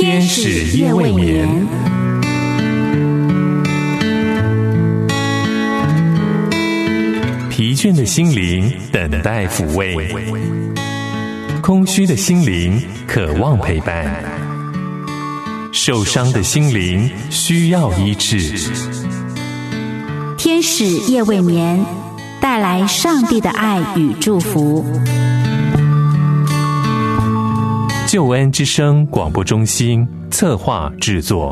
天使夜未眠。疲倦的心灵等待抚慰，空虚的心灵渴望陪伴，受伤的心灵需要医治。 天使夜未眠，带来上帝的爱与祝福。 救恩之声广播中心策划制作。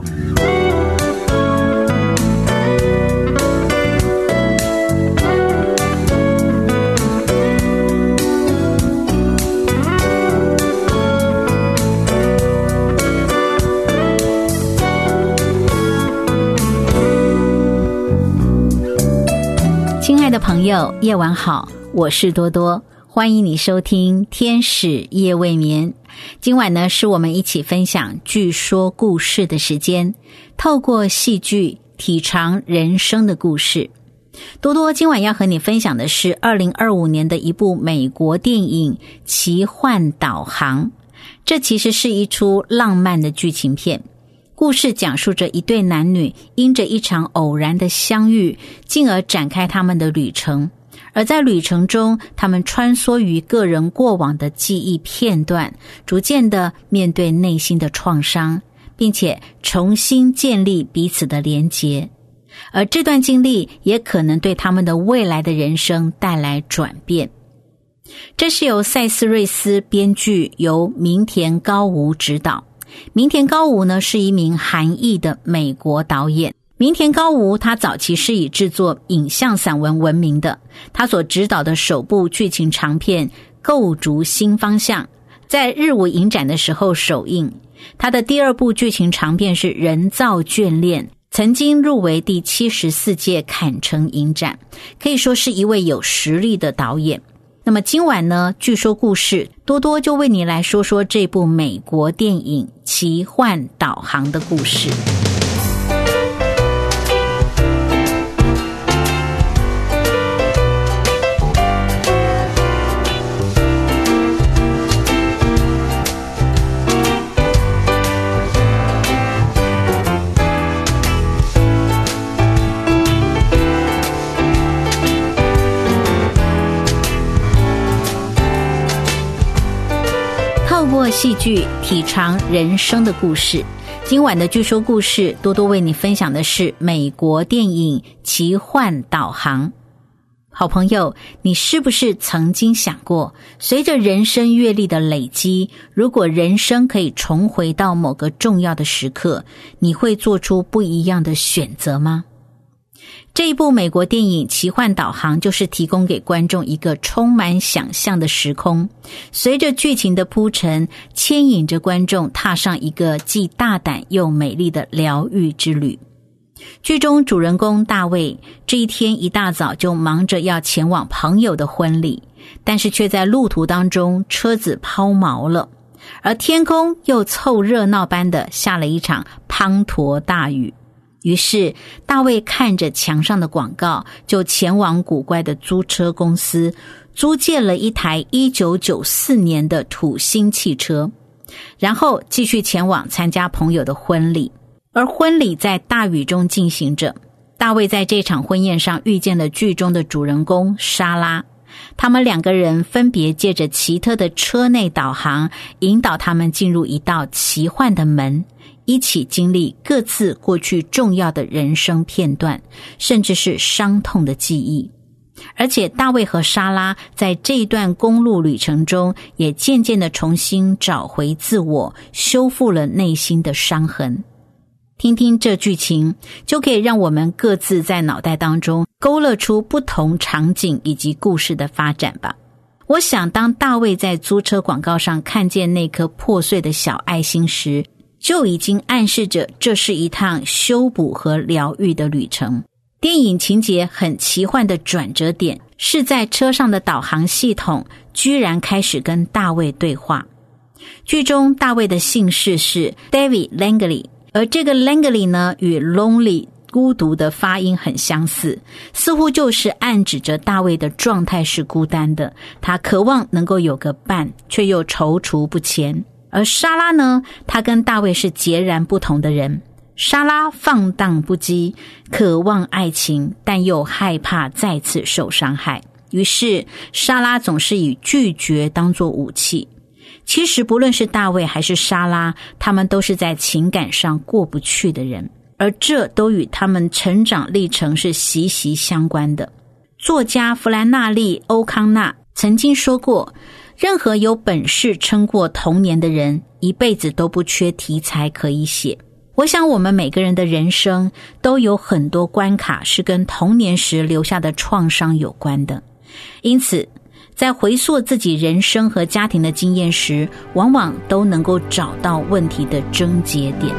亲爱的朋友，夜晚好，我是多多，欢迎你收听天使夜未眠。今晚呢，是我们一起分享剧说故事的时间，透过戏剧体尝人生的故事。多多今晚要和你分享的是2025年的一部美国电影《奇幻导航》。这其实是一出浪漫的剧情片，故事讲述着一对男女因着一场偶然的相遇，进而展开他们的旅程。而在旅程中，他们穿梭于个人过往的记忆片段，逐渐的面对内心的创伤，并且重新建立彼此的连结。而这段经历也可能对他们的未来的人生带来转变。这是由塞斯瑞斯编剧，由明田高吾执导。明田高吾呢，是一名韩裔的美国导演。明田高吾他早期是以制作影像散文闻名的，他所执导的首部剧情长片《构筑新方向》在日舞影展的时候首映。他的第二部剧情长片是《人造眷恋》，曾经入围第74届坎城影展，可以说是一位有实力的导演。那么今晚呢，据说故事多多就为你来说说这部美国电影《奇幻导航》的故事。透过戏剧体尝人生的故事。今晚的据说故事，多多为你分享的是美国电影《奇幻导航》。好朋友，你是不是曾经想过，随着人生阅历的累积，如果人生可以重回到某个重要的时刻，你会做出不一样的选择吗？这一部美国电影《奇幻导航》就是提供给观众一个充满想象的时空，随着剧情的铺陈，牵引着观众踏上一个既大胆又美丽的疗愈之旅。剧中主人公大卫这一天一大早就忙着要前往朋友的婚礼，但是却在路途当中车子抛锚了，而天空又凑热闹般的下了一场滂沱大雨。于是大卫看着墙上的广告，就前往古怪的租车公司租借了一台1994年的土星汽车，然后继续前往参加朋友的婚礼。而婚礼在大雨中进行着，大卫在这场婚宴上遇见了剧中的主人公莎拉，他们两个人分别借着奇特的车内导航，引导他们进入一道奇幻的门，一起经历各自过去重要的人生片段，甚至是伤痛的记忆。而且大卫和莎拉在这一段公路旅程中，也渐渐地重新找回自我，修复了内心的伤痕。听听这剧情，就可以让我们各自在脑袋当中勾勒出不同场景以及故事的发展吧。我想当大卫在租车广告上看见那颗破碎的小爱心时，就已经暗示着这是一趟修补和疗愈的旅程。电影情节很奇幻的转折点是在车上的导航系统居然开始跟大卫对话。剧中大卫的姓氏是 David Langley， 而这个 Langley 呢，与 Lonely 孤独的发音很相似，似乎就是暗指着大卫的状态是孤单的，他渴望能够有个伴，却又踌躇不前。 而莎拉呢，她跟大卫是截然不同的人。莎拉放荡不羁，渴望爱情，但又害怕再次受伤害。于是莎拉总是以拒绝当作武器。其实不论是大卫还是莎拉，他们都是在情感上过不去的人，而这都与他们成长历程是息息相关的。作家弗兰纳利·欧康纳曾经说过，任何有本事撑过童年的人，一辈子都不缺题材可以写。我想我们每个人的人生都有很多关卡是跟童年时留下的创伤有关的，因此在回溯自己人生和家庭的经验时，往往都能够找到问题的症结点。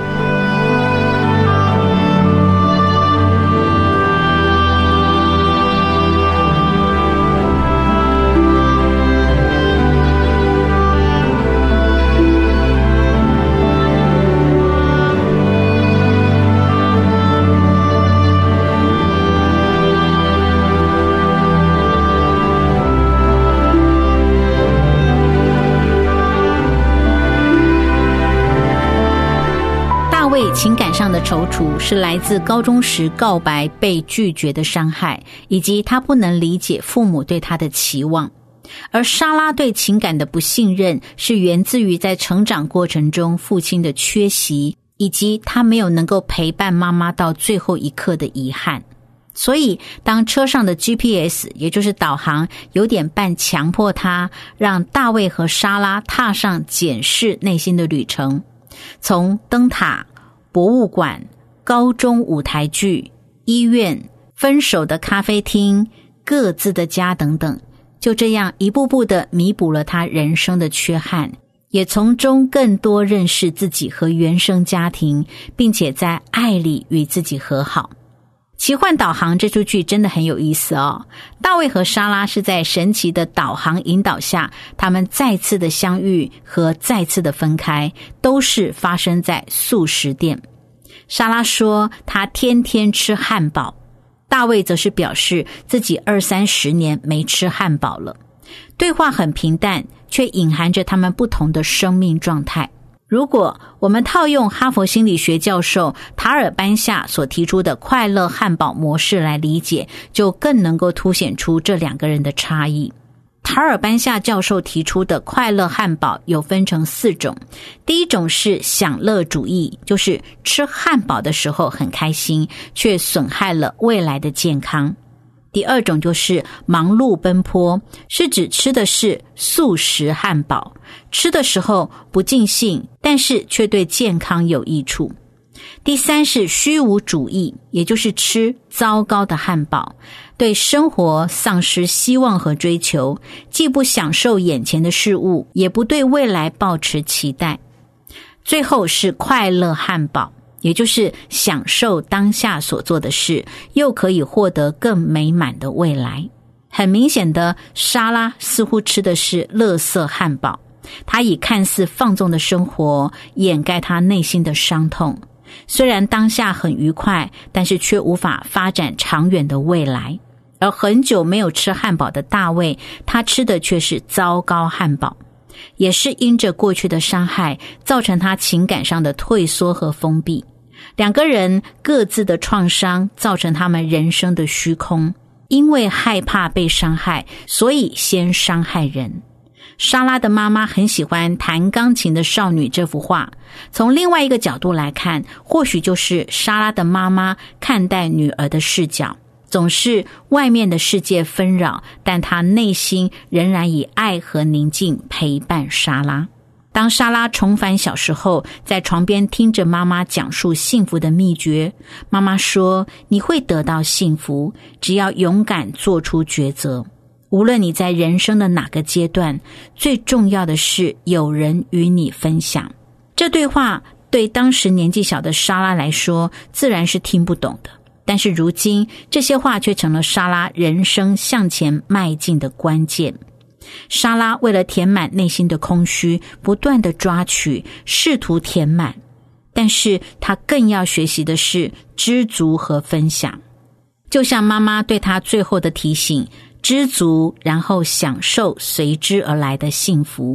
情感上的踌躇是来自高中时告白被拒绝的伤害，以及他不能理解父母对他的期望。而莎拉对情感的不信任是源自于在成长过程中父亲的缺席，以及他没有能够陪伴妈妈到最后一刻的遗憾。所以当车上的 GPS 也就是导航有点半强迫他让大卫和莎拉踏上检视内心的旅程，从灯塔、博物馆、高中舞台剧、医院、分手的咖啡厅、各自的家等等，就这样一步步地弥补了他人生的缺憾，也从中更多认识自己和原生家庭，并且在爱里与自己和好。奇幻导航这出剧真的很有意思哦。大卫和莎拉是在神奇的导航引导下，他们再次的相遇和再次的分开，都是发生在素食店。莎拉说她天天吃汉堡，大卫则是表示自己20-30年没吃汉堡了。对话很平淡，却隐含着他们不同的生命状态。如果我们套用哈佛心理学教授塔尔班夏所提出的快乐汉堡模式来理解，就更能够凸显出这两个人的差异。塔尔班夏教授提出的快乐汉堡有分成4种。第一种是享乐主义，就是吃汉堡的时候很开心，却损害了未来的健康。第二种就是忙碌奔波，是指吃的是素食汉堡，吃的时候不尽兴，但是却对健康有益处。第三是虚无主义，也就是吃糟糕的汉堡，对生活丧失希望和追求，既不享受眼前的事物，也不对未来抱持期待。最后是快乐汉堡，也就是享受当下所做的事，又可以获得更美满的未来。很明显的，莎拉似乎吃的是垃圾汉堡，她以看似放纵的生活掩盖她内心的伤痛。虽然当下很愉快，但是却无法发展长远的未来。而很久没有吃汉堡的大卫，他吃的却是糟糕汉堡，也是因着过去的伤害，造成他情感上的退缩和封闭。两个人各自的创伤造成他们人生的虚空，因为害怕被伤害，所以先伤害人。莎拉的妈妈很喜欢弹钢琴的少女这幅画，从另外一个角度来看，或许就是莎拉的妈妈看待女儿的视角，总是外面的世界纷扰，但她内心仍然以爱和宁静陪伴莎拉。当莎拉重返小时候，在床边听着妈妈讲述幸福的秘诀，妈妈说，你会得到幸福，只要勇敢做出抉择。无论你在人生的哪个阶段，最重要的是有人与你分享。这对话对当时年纪小的莎拉来说自然是听不懂的，但是如今这些话却成了莎拉人生向前迈进的关键。莎拉为了填满内心的空虚，不断地抓取，试图填满，但是她更要学习的是知足和分享。就像妈妈对她最后的提醒，知足，然后享受随之而来的幸福。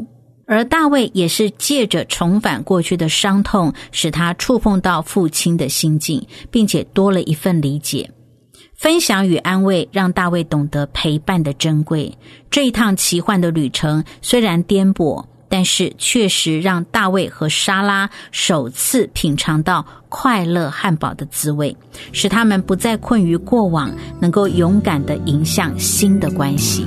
而大卫也是借着重返过去的伤痛，使他触碰到父亲的心境，并且多了一份理解。分享与安慰让大卫懂得陪伴的珍贵。这一趟奇幻的旅程虽然颠簸，但是确实让大卫和莎拉首次品尝到快乐汉堡的滋味，使他们不再困于过往，能够勇敢地迎向新的关系。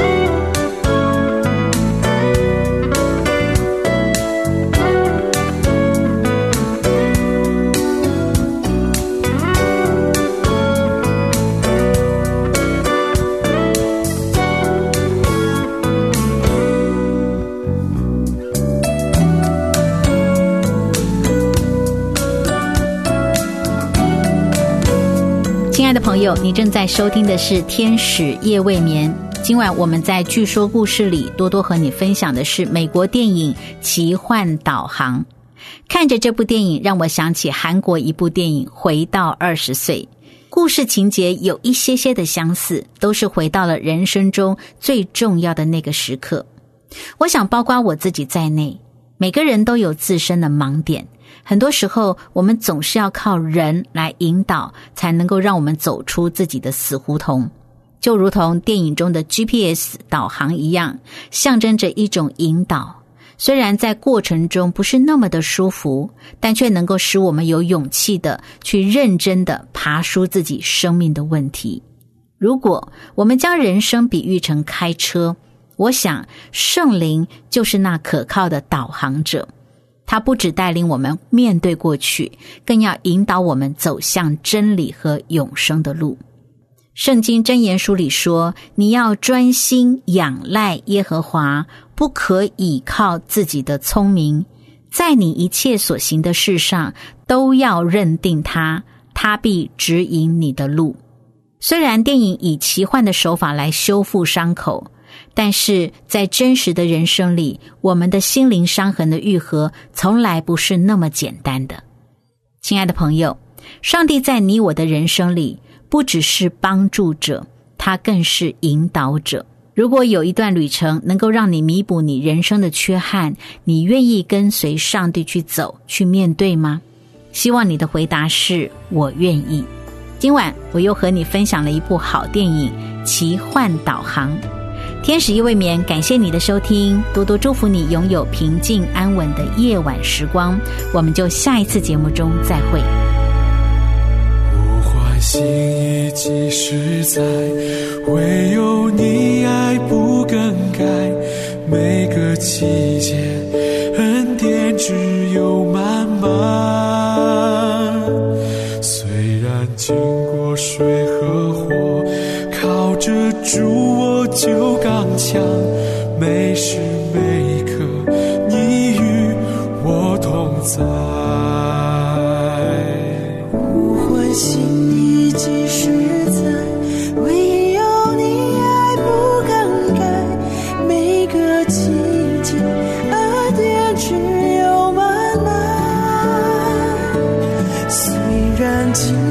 亲爱的朋友，你正在收听的是天使夜未眠。今晚我们在据说故事里，多多和你分享的是美国电影《奇幻导航》。看着这部电影，让我想起韩国一部电影《回到20岁》，故事情节有一些些的相似，都是回到了人生中最重要的那个时刻。我想包括我自己在内，每个人都有自身的盲点，很多时候我们总是要靠人来引导，才能够让我们走出自己的死胡同。就如同电影中的 GPS 导航一样，象征着一种引导。虽然在过程中不是那么的舒服，但却能够使我们有勇气的去认真的爬梳自己生命的问题。如果我们将人生比喻成开车，我想圣灵就是那可靠的导航者。他不只带领我们面对过去，更要引导我们走向真理和永生的路。圣经箴言书里说，你要专心仰赖耶和华，不可倚靠自己的聪明，在你一切所行的事上都要认定他，他必指引你的路。虽然电影以奇幻的手法来修复伤口，但是在真实的人生里，我们的心灵伤痕的愈合从来不是那么简单的。亲爱的朋友，上帝在你我的人生里不只是帮助者，他更是引导者。如果有一段旅程能够让你弥补你人生的缺憾，你愿意跟随上帝去走，去面对吗？希望你的回答是我愿意。今晚我又和你分享了一部好电影《奇幻导航》。天使夜未眠，感谢你的收听，多多祝福你拥有平静安稳的夜晚时光。我们就下一次节目中再会。 呼唤心意即实在，唯有你爱不更改，每个季节恩典只有满满。虽然经过水和火，靠着主我就刚强，每时每刻你与我同在。 呼唤心意即实在，唯有你爱不更改，每个季节恩典只有满满。虽然经